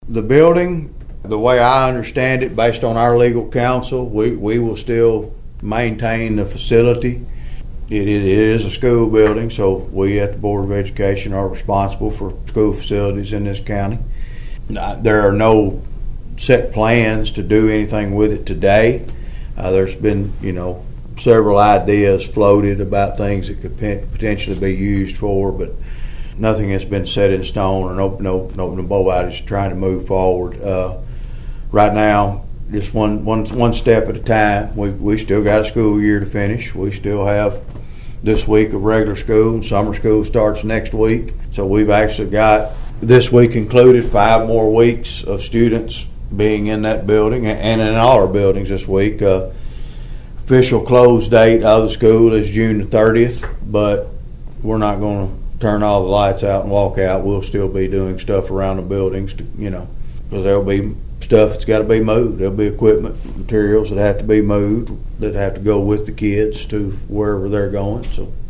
The building, the way I understand it, based on our legal counsel, we will still maintain the facility. It is a school building, so we at the Board of Education are responsible for school facilities in this county. There are no set plans to do anything with it today. There's been, several ideas floated about things that could potentially be used for, but nothing has been set in stone, or nobody's trying to move forward. Right now, just one step at a time. We still got a school year to finish. We still have this week of regular school, and summer school starts next week. So we've actually got, this week included, 5 more weeks of students being in that building and in all our buildings this week. Official close date of the school is June the 30th, but we're not going to turn all the lights out and walk out. We'll still be doing stuff around the buildings, because there'll be stuff that's got to be moved. There'll be equipment, materials that have to be moved, that have to go with the kids to wherever they're going. So